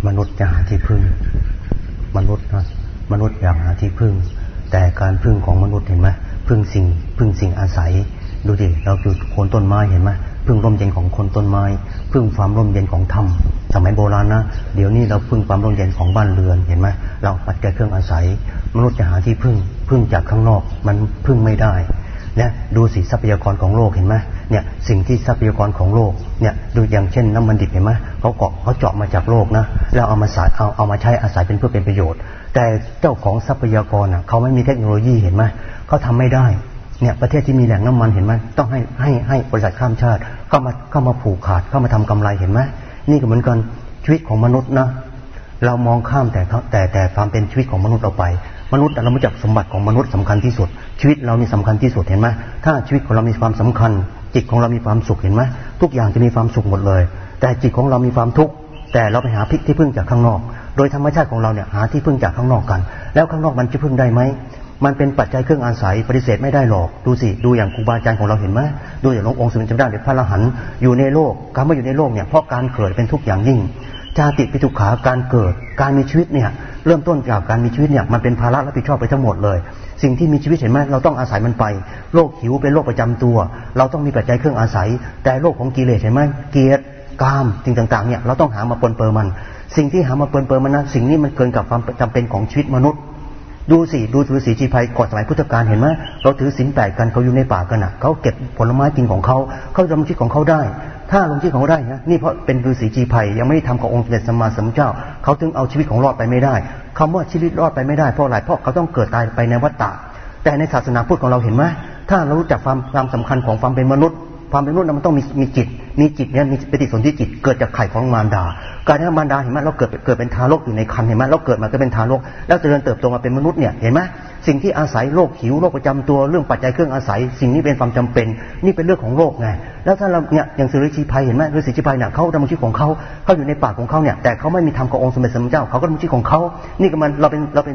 มนุษย์จะหาที่พึ่งมนุษย์อยากหาที่พึ่งแต่การพึ่งของมนุษย์เห็นไหมพึ่งสิ่งอาศัยดูดิเราอยู่โคนต้นไม้เห็นไหมพึ่งร่มเย็นของคนต้นไม้พึ่งความร่มเย็นของธรรมสมัยโบราณนะเดี๋ยวนี้เราพึ่งความร่มเย็นของบ้านเรือนเห็นไหมเราปัจจัยเครื่องอาศัยมนุษย์จะหาที่พึ่งจากข้างนอกมันพึ่งไม่ได้เนี่ยดูสิทรัพยากรของโลกเห็นไหมเนี่ยสิ่งที่ทรัพยากรของโลกเนี่ยดูอย่างเช่นน้ำมันดิบเห็นไหมเขาเจาะมาจากโลกนะแล้วเอามาใช้อาศัยเป็นเพื่อเป็นประโยชน์แต่เจ้าของทรัพยากรเขาไม่มีเทคโนโลยีเห็นไหมเขาทำไม่ได้เนี่ยประเทศที่มีแหล่งน้ำมันเห็นไหมต้องให้บริษัทข้ามชาติเข้ามาผูกขาดเข้ามาทำกำไรเห็นไหมนี่ก็เหมือนกันชีวิตของมนุษย์นะเรามองข้ามแต่ความเป็นชีวิตของมนุษย์เราไปมนุษย์เรารู้จักสมบัติของมนุษย์สำคัญที่สุดชีวิตเรานี่สำคัญที่สุดเห็นไหมถ้าชีวิตของเรามีความสำคัญจิตของเรามีความสุขเห็นไหมทุกอย่างจะมีความสุขหมดเลยแต่จิตของเรามีความทุกข์แต่เราไปหาที่พึ่งจากข้างนอกโดยธรรมชาติของเราเนี่ยหาที่พึ่งจากข้างนอกกันแล้วข้างนอกมันจะพึ่งได้ไหมมันเป็นปัจจัยเครื่องอาศัยปฏิเสธไม่ได้หรอกดูสิดูอย่างครูบาอาจารย์ของเราเห็นไหมดูอย่างหลวงองค์สมเด็จพระสัมมาสัมพุทธเจ้าพระอรหันต์อยู่ในโลกการมาอยู่ในโลกเนี่ยเพราะการเกิดเป็นทุกข์อย่างยิ่งชาติปิทุกขาการเกิดการมีชีวิตเนี่ยเริ่มต้นจากการมีชีวิตเนี่ยมันเป็นภาระรับผิดชอบไปทั้งหมดเลยสิ่งที่มีชีวิตเห็นไหมเราต้องอาศัยมันไปโรคหิวเป็นโรคประจำตัวเราต้องมีปัจจัยเครื่องอาศัยแต่โรคของกิเลสเห็นไหมเกียรติกามสิ่งต่างๆเนี่ยเราต้องหามาปนเปื้อนมันสิ่งที่หามาปนเปื้อนมันนะสิ่งนี้มันเกินกับความจำเป็นของชีวิตมนุษย์ดูสิดูถือศีลชีภัยก่อนสมัยพุทธกาลเห็นไหมเราถือศีลแปดกันเขาอยู่ในป่ากันเขาเก็บผลไม้กินของเขาดำรงชีวิตของเขาได้ถ้าลงชีวิตของเขาได้นะนี่เพราะเป็นฤาษีชีภัยยังไม่ได้ทำขององค์สมเด็จสัมมาสัมพุทธเจ้าเขาถึงเอาชีวิตของรอดไปไม่ได้คำว่าชีวิตรอดไปไม่ได้เพราะอะไรเพราะเขาต้องเกิดตายไปในวัฏฏะแต่ในศาสนาพุทธของเราเห็นไหมถ้าเรารู้จักความสำคัญของความเป็นมนุษย์ความเป็นมนุษย์มันต้องมีจิตเนี่ยมีปฏิสนธิจิตเกิดจากไข่ของมารดาการที่มารดาเห็นไหมเราเกิดเป็นทารกอยู่ในครรภ์เห็นไหมเราเกิดมาก็เป็นทารกแล้วเจริญเติบโตมาเป็นมนุษย์เนี่ยเห็นไหมสิ่งที่อาศัยโรคหิวโรคประจำตัวเรื่องปัจจัยเครื่องอาศัยสิ่งนี้เป็นความจำเป็นนี่เป็นเรื่องของโลกไงแล้วถ้าเราเนี่ยอย่างฤาษีชีภัยเห็นไหมฤาษีชีภัยเนี่ยเขาดำรงชีวิตของเขาอยู่ในป่าของเขาเนี่ยแต่เขาไม่มีธรรมขององค์สมเด็จสัมมาสัมพุทธเจ้าเขาก็ดำรงชีวิตของเขานี่ก็มันเรา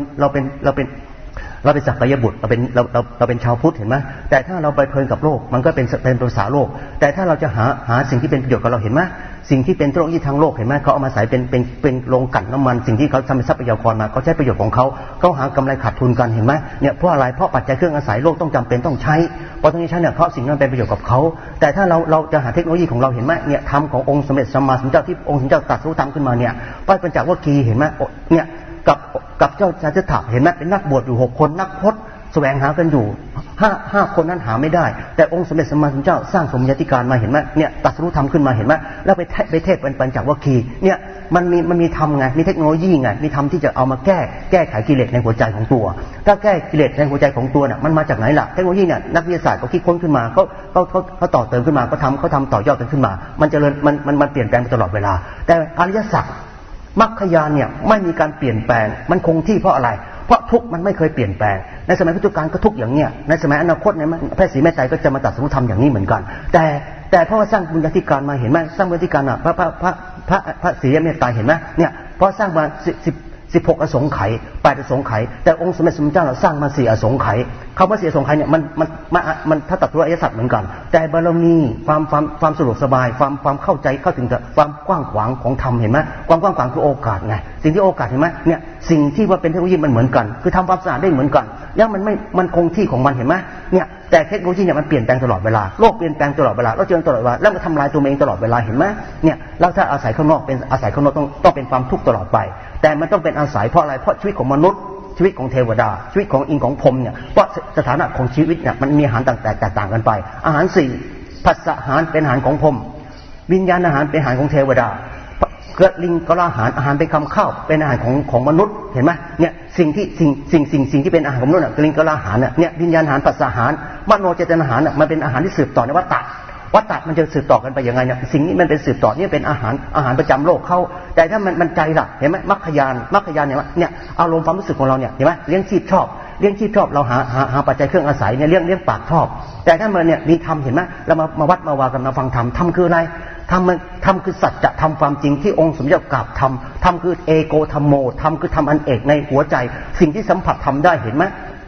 เป็นสักยบุตรเราเป็นชาวพุทธเห็นไหมแต่ถ้าเราไปเพลินกับโลกมันก็เป็นภาษาโลกแต่ถ้าเราจะหาสิ่งที่เป็นประโยชน์กับเราเห็นไหมสิ่งที่เป็นเทคโนโลยีทางโลกเห็นไหมเขาเอามาใส่เป็นโรงกลั่นน้ำมันสิ่งที่เขาทำเป็นทรัพยากรมาเขาใช้ประโยชน์ของเขาหากำไรขาดทุนกันเห็นไหมเนี่ยเพราะอะไรเพราะปัจจัยเครื่องอาศัยโลกต้องจำเป็นต้องใช้เพราะตรงนี้ใช้เนี่ยเพราะสิ่งนั้นเป็นประโยชน์กับเขาแต่ถ้าเราจะหาเทคโนโลยีของเราเห็นไหมเนี่ยธรรมขององค์สมเด็จสัมมาสัมพุทธเจ้าที่องค์สมเด็จตรัสรู้ธรรมขึ้นมาเนี่ยป้ายปัญจวัคคีย์เห็นไหมเนี่ยกับเจ้าชาติถะเห็นไหมเป็นนักบวชอยู่6 คนนักพจน์แสวงหากันอยู่ห้าคนนั้นหาไม่ได้แต่องค์สมเด็จสัมมาสัมพุทธเจ้าสร้างสมญาติการมาเห็นไหมเนี่ยตรัสรู้ธรรมขึ้นมาเห็นไหมแล้วไปเทศเป็นปัญจวัคคีย์เนี่ยมันมีธรรมไงมีเทคโนโลยีไงมีธรรมที่จะเอามาแก้ไขกิเลสในหัวใจของตัวถ้าแก้กิเลสในหัวใจของตัวเนี่ยมันมาจากไหนล่ะเทคโนโลยีเนี่ยนักวิทยาศาสตร์เขาคิดค้นขึ้นมาเขาต่อเติมขึ้นมาเขาทำต่อยอดกันขึ้นมามันเจริญมันเปลี่ยนแปลงไปตลอดเวลาแต่อริยสัจมรรคญาณเนี่ยไม่มีการเปลี่ยนแปลงมันคงที่เพราะอะไรเพราะทุกข์มันไม่เคยเปลี่ยนแปลงในสมัยพุทธกาลก็ทุกข์อย่างเนี้ยในสมัยอนาคตเนี่ยพระศรีแม่ไตรก็จะมาตรัสรู้ธรรมอย่างนี้เหมือนกันแต่เพราะว่าสร้างบุญญาธิการมาเห็นไหมสร้างบุญญาธิการอ่ะพระศรีแม่ไตรเห็นไหมเนี่ยเพราะสร้างมา16 อสงไขย8 อสงไขยแต่องค์สมเด็จสัมมาสัมพุทธเจ้าสร้างมา4 อสงไขยคำว่า4 อสงไขยเนี่ยมันถ้าตัดตัวอริยสัจเหมือนกันแต่บารมีความสะดวกสบายความเข้าใจเข้าถึงความกว้างขวางของธรรมเห็นไหมความกว้างขวางคือโอกาสไงสิ่งที่โอกาสเห็นไหมเนี่ยสิ่งที่ว่าเป็นเทคโนโลยีมันเหมือนกันคือทำความสะอาดได้เหมือนกันแล้วมันคงที่ของมันเห็นไหมเนี่ยแต่เทคโนโลยีเนี่ยมันเปลี่ยนแปลงตลอดเวลาโลกเปลี่ยนแปลงตลอดเวลาเราเจอตลอดเวลาแล้วมันทำลายตัวเองตลอดเวลาเห็นไหมเนี่ยแล้วถ้าอาศัยข้างนอกต้องเป็นความทุกข์ตลอดไปแต่มันต้องเป็นอาศัยเพราะอะไรเพราะชีวิตของมนุษย์ชีวิตของเทวดาชีวิตของอินของพรหมเนี่ยเพราะสถานะของชีวิตเนี่ยมันมีอาหารแตกต่างกันไปอาหาร4ผัสสะอาหารเป็นอาหารของพรหมวิญญาณอาหารเป็นอาหารของเทวดาเกิดลิงกะลาอาหารเป็นคำข้าวเป็นอาหารของมนุษย์เห็นไหมเนี่ยสิ่งที่เป็นอาหารของมนุษย์เนี่ยลิงกะลาอาหารเนี่ยวิญญาณอาหารผัสสะอาหารมโนเจตนาอาหารมันเป็นอาหารที่สืบต่อในวัฏฏะมันจะสืบต่อกันไปยังไงเนี่ยสิ่งนี้มันเป็นสืบต่อนี่เป็นอาหารประจำโลกเขาแต่ถ้ามันใจล่ะเห็นไหมมรรคญาณเนี่ยอารมณ์ความรู้สึกของเราเนี่ยเห็นไหมเลี้ยงชีพชอบเราหาปัจจัยเครื่องอาศัยเนี่ยเลี้ยงปากชอบแต่ถ้ามันเนี่ยมีธรรมเห็นไหมเรามาวัดมาวากันมาฟังธรรมคืออะไรธรรมคือสัจธรรมความจริงที่องค์สมเด็จกราบธรรมคือเอโกธรรมโมธรรมคือธรรมอันเอกในหัวใจสิ่งที่สัมผัสธรรมได้เห็นไหมพ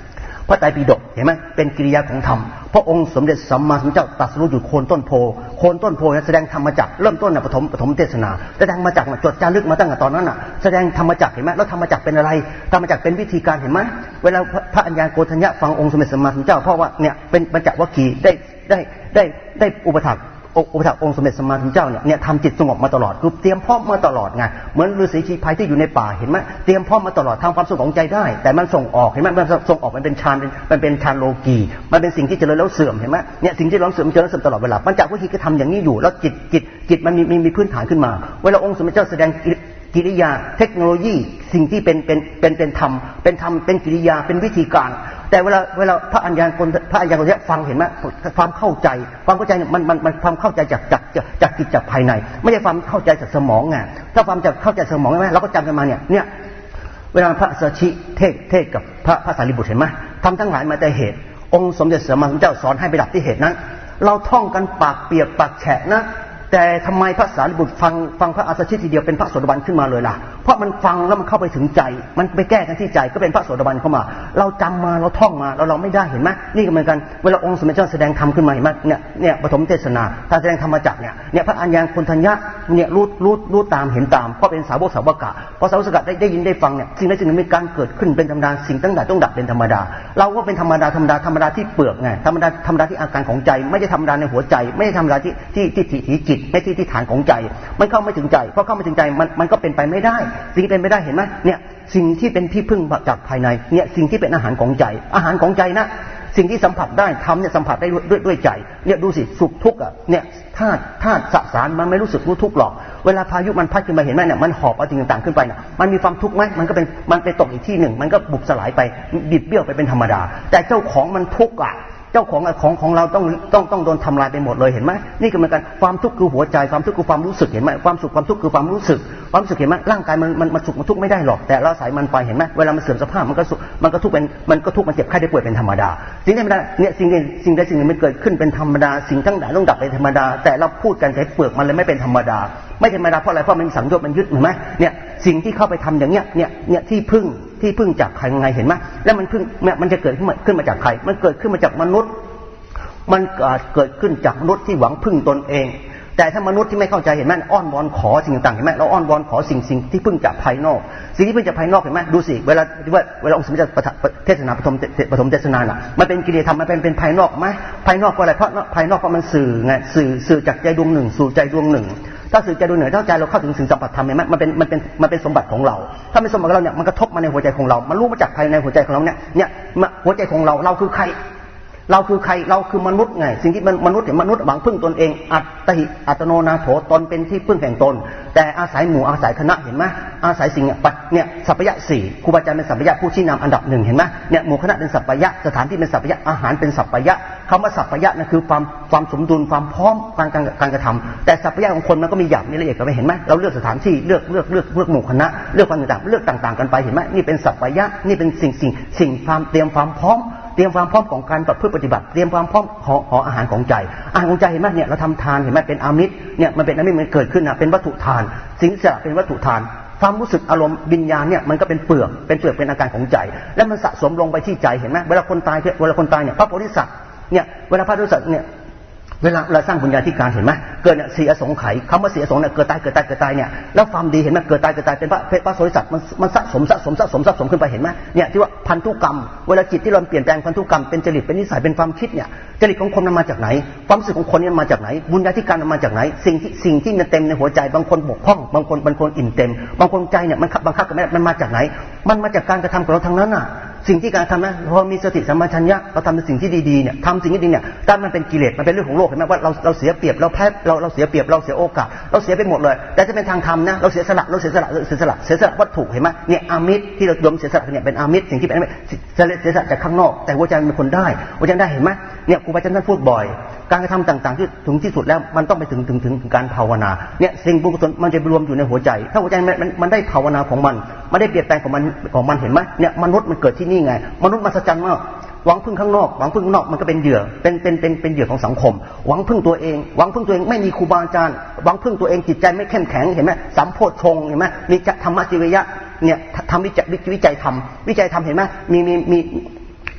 พระไตรปิฎกเห็นไหมเป็นกิริยาของธรรมพระองค์สมเด็จสัมมาสัมพุทธเจ้าตรัสรู้อยู่โคนต้นโพโคนต้นโพแสดงธรรมจักรเริ่มต้นปฐมเทศนาแสดงมาจากจดจารึกมาตั้งแต่ตอนนั้นแสดงธรรมจักรเห็นไหมแล้วธรรมจักรเป็นอะไรธรรมจักรเป็นวิธีการเห็นไหมเวลาพระอัญญาโกณฑัญญะฟังองค์สมเด็จสัมมาสัมพุทธเจ้าเพราะว่าเนี่ยเป็นปัญจวัคคีย์ได้อุปถัมภ์องค์สมเด็จสัมมาสัมพุทธเจ้าเนี่ยทำจิตสงบมาตลอดคือเตรียมพร้อมมาตลอดไงเหมือนฤาษีชีพายที่อยู่ในป่าเห็นไหมเตรียมพร้อมมาตลอดทำความสงบของใจได้แต่มันส่งออกเห็นไหมมันส่งออกมันเป็นฌานมันเป็นฌานโลกีมันเป็นสิ่งที่เจริญแล้วเสื่อมเห็นไหมเนี่ยสิ่งที่เราเสื่อมเจริญเสื่อมตลอดเวลาปัญจวัคคีย์ก็ทำอย่างนี้อยู่แล้วจิตมันมีพื้นฐานขึ้นมาเวลาองค์สมเด็จเจ้าแสดงกิริยาเทคโนโลยีสิ่งที่เป็นธรรมเป็นกิริยาเป็นวิธีการแต่เวลาพระอัญญาโกณฑัญญะฟังเห็นไหมความเข้าใจเนี่ยมันความเข้าใจจากจิตจากภายในไม่ใช่ความเข้าใจจากสมองไงถ้าความจะเข้าใจสมองใช่ไหมเราก็จำกันมาเนี่ยเวลาพระสัชชิเทศกับพระสารีบุตรเห็นไหมทำทั้งหลายมาแต่เหตุองค์สมเด็จสัมมาสัมพุทธเจ้าสอนให้ไปดับที่เหตุนั้นเราท่องกันปากเปียกปากแฉะนะแต่ทำไมพระสารีบุตรฟังพระอาสาชิทีเดียวเป็นพระโสดาบันขึ้นมาเลยล่ะเพราะมันฟังแล้วมันเข้าไปถึงใจมันไปแก้กันที่ใจก็เป็นพระโสดาบันเข้ามาเราจำมาเราท่องมาเราไม่ได้เห็นไหมนี่ก็เหมือนกันเวลาองค์สมเด็จเจ้าแสดงธรรมขึ้นมาเห็นไหมเนี่ยปฐมเทศนาถ้าแสดงธรรมจักรเนี่ยพระอัญญาโกณฑัญญะเนี่ยรู้ตามเห็นตามเพราะเป็นสาวกกะพอสาวกะได้ยินได้ฟังเนี่ยสิ่งใดสิ่งหนึ่งมีการเกิดขึ้นเป็นธรรมดาสิ่งตั้งแต่ต้องดับเป็นธรรมดาเราก็เป็นธรรมดาที่เปลือกไงธรรมดาที่อาการของใจไม่ใช่ธรรมดาในหัวใจไม่ใช่ธรรมดาที่จิตไม่ที่ฐานของใจมันเข้าไม่ถึงใจเพราะเข้าไม่ถึงใจมันก็เป็นไปไม่ได้สิ่งที่เป็นไม่ได้เห็นไหมเนี่ยสิ่งที่เป็นที่พึ่งจากภายในเนี่ยสิ่งที่เป็นอาหารของใจนะสิ่งที่สัมผัสได้ทำเนี่ยสัมผัสได้ด้วยใจเนี่ยดูสิสุขทุกข์อ่ะเนี่ยธาตุสสารมันไม่รู้สึกรู้ทุกข์หรอกเวลาพายุมันพัดขึ้นมาเห็นไหมเนี่ยมันหอบเอาสิ่งต่างๆขึ้นไปเนี่ยมันมีความทุกข์ไหมมันไปตกอีกที่หนึ่งมันก็บุบสลายไปบิดเบี้ยวไปเป็นธรรมดาแต่เจ้าของมันทุกข์อ่ะเจ้าของเราต้องโดนทำลายไปหมดเลยเห็นไหมนี่ก็เหมือนกันความทุกข์คือหัวใจความทุกข์คือความรู้สึกเห็นไหมความสุขความทุกข์คือความรู้สึกเห็นไหมร่างกายมันสุขมันทุกข์ไม่ได้หรอกแต่เราใส่มันไปเห็นไหมเวลามันเสื่อมสภาพมันก็ทุกข์มันเจ็บไข้ได้ป่วยเป็นธรรมดาสิ่งที่ไม่ได้เนี่ยสิ่งใดสิ่งหนึ่งมันเกิดขึ้นเป็นธรรมดาสิ่งทั้งหลายต้องดับเป็นธรรมดาแต่เราพูดกันใช้เปลือกมันเลยไม่เป็นธรรมดาไม่ธรรมดาเพราะอะไรเพราะมันสังโยชน์มันยึดเห็นไหมเนี่ยสิ่งที่เข้าไปทำอย่างเนี้ยเนี่ยที่พึ่งจากใครยังไงเห็นไหมแล้วมันจะเกิดขึ้นมาจากใครมันเกิดขึ้นมาจากมนุษย์มันเกิดขึ้นจากมนุษย์ที่หวังพึ่งตนเองแต่ถ้ามนุษย์ที่ไม่เข้าใจเห็นไหมอ้อนวอนขอสิ่งต่างๆเห็นไหมเราอ้อนวอนขอสิ่งที่พึ่งจากภายนอกสิ่งที่พึ่งจากภายนอกเห็นไหมดูสิเวลาองค์สมเด็จเทศนาปฐมเทศนาน่ะมันเป็นกิเลสธรรมมันเป็นภายนอกไหมภายนอกเพราะอะไรเพราะภายนอกเพราะมันสื่อไงสื่อจากใจดวงหนึ่งสู่ใจดวงหนึ่งถ้าสื่อใจดวงหนึ่งถ้าใจเราเข้าถึงสิ่งสัมผัสธรรมเห็นไหมมันเป็นสมบัติของเราถ้าเป็นสมบัติของเราเนี่ยมันกระทบมาในหัวใจของเรามันรู้มาจากภายในหัวใจของเราเนี่ยหัวใจของเราคือใครเราคือมนุษย์ไงสิ่งที่มนุษย์หวังพึ่งตนเองอัตโนนาโถตนเป็นที่พึ่งแห่งตนแต่อาศัยหมู่อาศัยคณะเห็นไหมอาศัยสิ่งเนี่ยสัพพยะสี่ครูบาอาจารย์เป็นสัพพยะผู้ชี้นำอันดับหนึ่งเห็นไหมเนี่ยหมู่คณะเป็นสัพพยะสถานที่เป็นสัพพยะอาหารเป็นสัพพยะคำว่าสัพพยะนั่นคือความสมดุลความพร้อมการกระทำแต่สัพพยะของคนมันก็มีหยาบมีละเอียดกันไปเห็นไหมเราเลือกสถานที่เลือกหมู่คณะเลือกความต่างๆเลือกต่างๆกันไปเห็นไหมนี่เป็นสัพพยะนี่เป็นสิ่งความเตรียมความพร้อมของการประพฤติปฏิบัติเตรียมความพร้อมของอาหารของใจเห็นไหมเนี่ยเราทำทานเห็นไหมเป็นอามิตรเนี่ยมันเป็นอามิตรมันเกิดขึ้นนะเป็นวัตถุทานสิ่งศักดิ์เป็นวัตถุทานความรู้สึกอารมณ์วิญญาณเนี่ยมันก็เป็นเปลือกเป็นอาการของใจแล้วมันสะสมลงไปที่ใจเห็นไหมเวลาคนตายเนี่ยพระโพธิสัตว์เนี่ยเวลาพระโพธิสัตว์เนี่ยเวลาเราสร้างบุญญาธิการเห็นไหมเกิดเนี่ยสี่อสงไขยคำว่าสี่อสงเนี่ยเกิดตายเนี่ยแล้วความดีเห็นไหมเกิดตายเป็นพระโพธิสัตว์มันสะสมขึ้นไปเห็นไหมเนี่ยที่ว่าพันธุกรรมเวลาจิตที่เราเปลี่ยนแปลงพันธุกรรมเป็นจริตเป็นนิสัยเป็นความคิดเนี่ยจริตของคนมันมาจากไหนความรู้สึกของคนเนี่ยมาจากไหนบุญญาธิการมันมาจากไหนสิ่งที่มันเต็มในหัวใจบางคนบกพร่องบางคนอิ่มเต็มบางคนใจเนี่ยมันบังคับกันไม่ได้มันมาจากไหนมันมาจากการกระทำของเราทั้งนั้นน่ะสิ่งที่การทำนะพอมีสติสัมปชัญญะเราทำในสิ่งที่ดีๆเนี่ยทำสิ่งที่ดีเนี่ยถ้ามันเป็นกิเลสมันเป็นเรื่องของโลกเห็นไหมว่าเราเสียเปรียบเราแพ้เราเสียเปรียบเราเสียโอกาสเราเสียไปหมดเลยแต่ถ้าเป็นทางธรรมนะเราเสียสละวัตถุเห็นไหมเนี่ยอามิตรที่เรายอมเสียสละเนี่ยเป็นอามิตรสิ่งที่เป็นเสียสละจากข้างนอกแต่หัวใจเป็นคนได้หัวใจได้เห็นไหมเนี่ยครูบาอาจารย์ท่านพูดบ่อยการกระทำต่างๆที่ถึงที่สุดแล้วมันต้องไปถึงการภาวนาเนี่ยสิ่งบุญกุศลมันจะรวมอยู่ในหัวใจถ้าหัวใจมันได้ภาวนาของมันได้เปลี่ยนแปลงของมันเห็นไหมเนี่ยมนุษย์มันเกิดที่นี่ไงมนุษย์มหัศจรรย์มากหวังพึ่งข้างนอกมันก็เป็นเหยื่อเป็นเหยื่อของสังคมหวังพึ่งตัวเองไม่มีครูบาอาจารย์หวังพึ่งตัวเองจิตใจไม่เข้มแข็งเห็นไหมสัมโพชฌงค์เห็นไหมมีธรรมจิริยะเนี่ยทำวิจัยทำเห็นไหมมี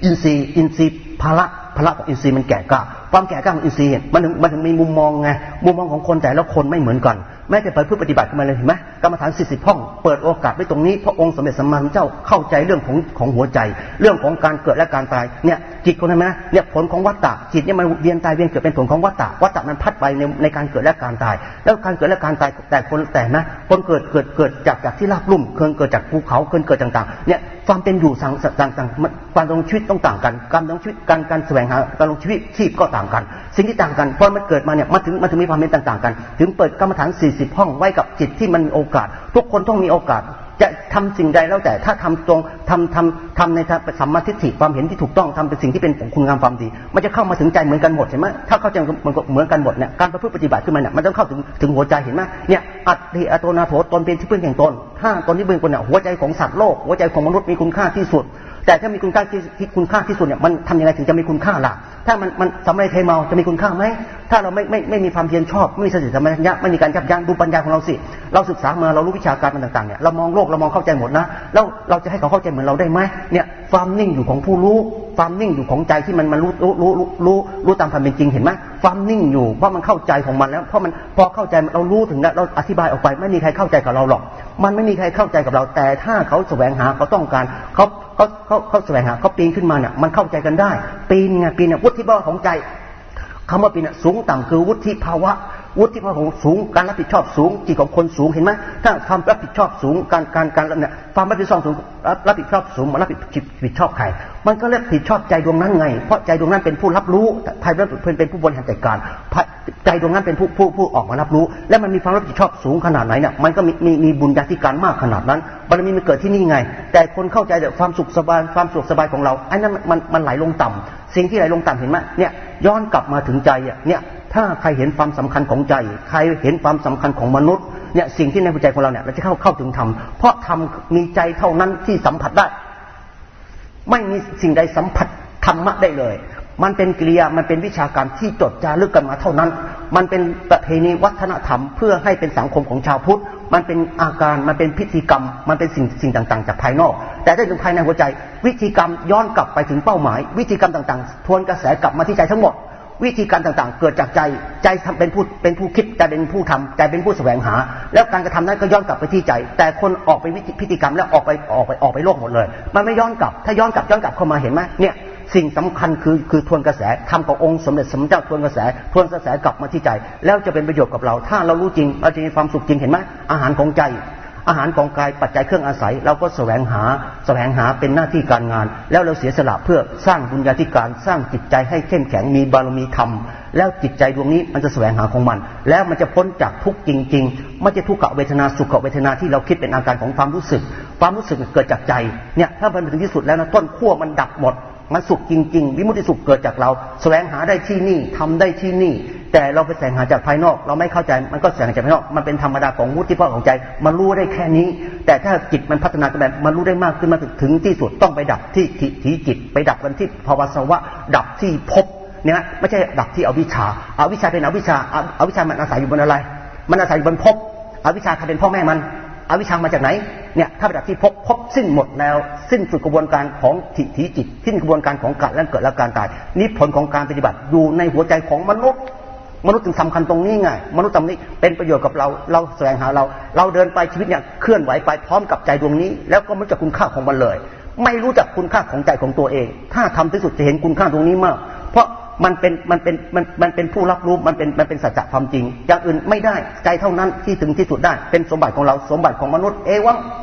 อินทรีย์พละของอินทรีย์มันแก่กล้าความแก่กล้าของอินทรีย์มันถึงมีมุมมองไงมุมมองของคนแต่ละคนไม่เหมือนกันแม้แต่ไปเพื่อปฏิบัติกันมาเลยเห็นไหมกรรมฐาน40ห้องเปิดโอกาสไว้ตรงนี้พระองค์สมเด็จสัมมาสัมพุทธเจ้าเข้าใจเรื่องของหัวใจเรื่องของการเกิดและการตายเนี่ยจิตคนนั้นนะเนี่ยผลของวัฏฏะจิตเนี่ยมันเวียนตายเวียนเกิดเป็นผลของวัฏฏะมันพัดไปในการเกิดและการตายแล้วการเกิดและการตายแต่นะคนเกิดจากที่ราบลุ่มเกิดจากภูเขาเกิดต่างๆเนี่ยความเป็นอยู่ต่างความดำรงชีวิตต้องต่างกันการดำรงชีวิตการแสวงหาการดำรงชีวิตก็ต่างกันสิ่งที่ต่างกันเพราะมันเกิดมาเนี่ยมันถึงมีความเป็นต่างๆกันถึงเปิดกรรมฐาน40ห้องไว้กับจิตที่มันมีโอกาสทุกคนต้องมีโอกาสจะทำสิ่งใดแล้วแต่ถ้าทำตรงทำในสัมมาทิฏฐิความเห็นที่ถูกต้องทำเป็นสิ่งที่เป็นคุณงามความดีมันจะเข้ามาถึงใจเหมือนกันหมดเห็นไหมถ้าเข้าใจมันเหมือนกันหมดเนี่ยการประพฤติปฏิบัติขึ้นมาเนี่ยมันต้องเข้าถึงหัวใจเห็นไหมเนี่ยอัตติอโตนาโถตนเป็นที่พึ่งแห่งตนถ้าตนที่พึ่งตนเนี่ยหัวใจของสัตว์โลกหัวใจของมนุษย์มีคุณค่าที่สุดแต่ถ้ามีคุณค่าที่สุดเนี่ยมันทำยังไงถึงจะมีคุณค่าล่ะถ้ามันสำเร็จเทเมาจะมีคุณค่าไหมถ้าเราไม่มีความเพียรชอบไม่มีสติสัมปชัญญะไม่มีการยับยั้งดูปัญญาของเราสิเราศึกษามาเรารู้วิชาการต่างๆเนี่ยเรามองโลกเรามองเข้าใจหมดนะแล้วเราจะให้เขาเข้าใจเหมือนเราได้ไหมเนี่ยความนิ่งอยู่ของผู้รู้ความนิ่งอยู่ของใจที่มันรู้ตามความเป็นจริงเห็นไหมความนิ่งอยู่เพราะมันเข้าใจของมันแล้วเพราะมันพอเข้าใจเรารู้ถึงแล้วเราอธิบายออกไปไม่มีใครเข้าใจกับเราหรอกมันไม่มีใครเข้าใจกับเราแต่ถ้าเขาแสวงหาเขาต้องการเขาแสวงหาเขาปีนขึ้นมาเนี่ยมันเข้าใจกันได้ปีนเนี่ยวุฒิภาวะของใจคำว่าปีนสูงต่ำคือวุฒิภาวะของสูงการรับผิดชอบสูงจิตของคนสูงเห็นไหมถ้าความรับผิดชอบสูงการเนี่ยความรับผิดชอบสูงรับผิดชอบสูงมันรับผิดชอบใครมันก็รับผิดชอบใจดวงนั้นไงเพราะใจดวงนั้นเป็นผู้รับรู้ภายเป็นผู้บริหารจัดการใจดวงนั้นเป็นผู้ออกมารับรู้และมันมีความรับผิดชอบสูงขนาดไหนเนี่ยมันก็มีบุญญาธิการมากขนาดนั้นบารมีมันเกิดที่นี่ไงแต่คนเข้าใจแต่ความสุขสบายของเราไอ้นั้นมันไหลลงต่ำสิ่งที่ไหลลงต่ำเห็นไหมเนี่ยย้อนกลับมาถึงใจเนี่ยถ้าใครเห็นความสำคัญของใจใครเห็นความสำคัญของมนุษย์เนี่ยสิ่งที่ในหัวใจของเราเนี่ยเราจะเข้าถึงธรรมเพราะธรรมมีใจเท่านั้นที่สัมผัสได้ไม่มีสิ่งใดสัมผัสธรรมะได้เลยมันเป็นกิริยามันเป็นวิชาการที่จดจารึกกันมาเท่านั้นมันเป็นประเพณีวัฒนธรรมเพื่อให้เป็นสังคมของชาวพุทธมันเป็นอาการมันเป็นพิธีกรรมมันเป็นสิ่งต่างๆจากภายนอกแต่ถ้าถึงภายในหัวใจวิธีกรรมย้อนกลับไปถึงเป้าหมายวิธีกรรมต่างๆทวนกระแสกลับมาที่ใจทั้งหมดวิธีการต่างๆเกิดจากใจเป็นผู้คิดใจเป็นผู้ทำใจเป็นผู้แสวงหาแล้วการกระทำนั้นก็ย้อนกลับไปที่ใจแต่คนออกไปพิธีกรรมแล้วออกไปโลกหมดเลยมันไม่ย้อนกลับถ้าย้อนกลับเข้ามาเห็นไหมเนี่ยสิ่งสำคัญคือทวนกระแสธรรมขององค์สมเด็จสมเด็จเจ้าทวนกระแสกลับมาที่ใจแล้วจะเป็นประโยชน์กับเราถ้าเรารู้จริงเราจะมีความสุขจริงเห็นไหมอาหารของใจอาหารของกายปัจจัยเครื่องอาศัยเราก็แสวงหาเป็นหน้าที่การงานแล้วเราเสียสละเพื่อสร้างบุญญาธิการสร้างจิตใจให้เข้มแข็งมีบารมีธรรมแล้วจิตใจดวงนี้มันจะแสวงหาของมันแล้วมันจะพ้นจากทุกข์จริงๆไม่ใช่ทุกขเวทนาสุขเวทนาที่เราคิดเป็นอาการของความรู้สึกเกิดจากใจเนี่ยถ้ามันถึงที่สุดแล้วนะต้นขั้วมันดับหมดมันสุขจริงๆวิมุตติสุขเกิดจากเราแสวงหาได้ที่นี่ทำได้ที่นี่แต่เราไปแสวงหาจากภายนอกเราไม่เข้าใจมันก็แสวงหาจากภายนอกมันเป็นธรรมดาของวุฒิภาวะของใจมันรู้ได้แค่นี้แต่ถ้าจิตมันพัฒนาขึ้นไปมันรู้ได้มากขึ้นมาถึงที่สุดต้องไปดับที่ทิจิตไปดับกันที่ภาวะสวะดับที่ภพเนี่ยไม่ใช่ดับที่อวิชชาเป็นอวิชชามันอาศัยอยู่บนอะไรมันอาศัยอยู่บนภพอวิชชาใครเป็นพ่อแม่มันอวิชชามาจากไหนเนี่ยถ้าไปดับที่ภพสิ้นหมดแล้วสิ้นสุดกระบวนการของทิจิตสิ้นกระบวนการของการเกิดและการตายนี่ผลของการปฏิบัติอยู่ในหัวใจของมนุษย์ถึงสำคัญตรงนี้ไงมนุษย์ตรงนี้เป็นประโยชน์กับเราแสวงหาเราเดินไปชีวิตเนี่ยเคลื่อนไหวไปพร้อมกับใจดวงนี้แล้วก็ไม่รู้จักคุณค่าของมันเลยไม่รู้จักคุณค่าของใจของตัวเองถ้าทำที่สุดจะเห็นคุณค่าตรงนี้มากเพราะมันเป็นผู้รับรู้มันเป็นสัจจะความจริงอย่างอื่นไม่ได้ใจเท่านั้นที่ถึงที่สุดได้เป็นสมบัติของเราสมบัติของมนุษย์เอวัง